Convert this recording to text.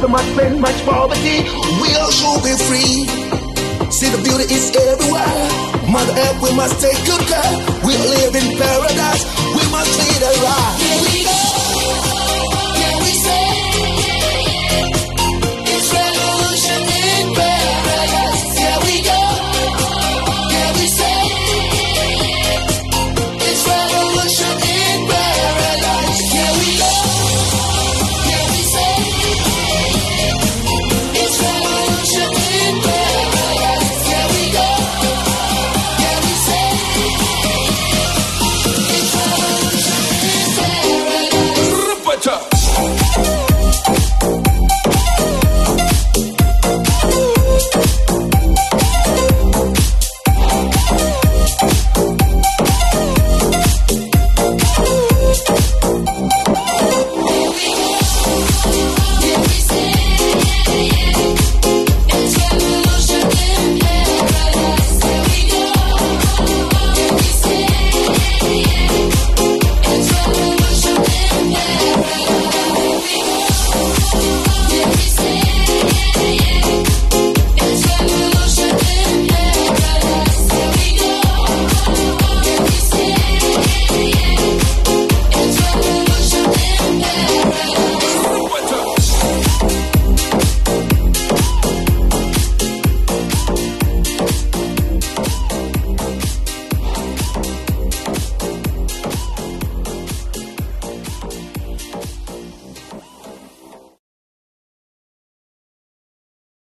must spend much poverty. We all should be free. See, the beauty is everywhere. Mother Earth, we must take good care. We live in paradise. We must treat her right. Here we go.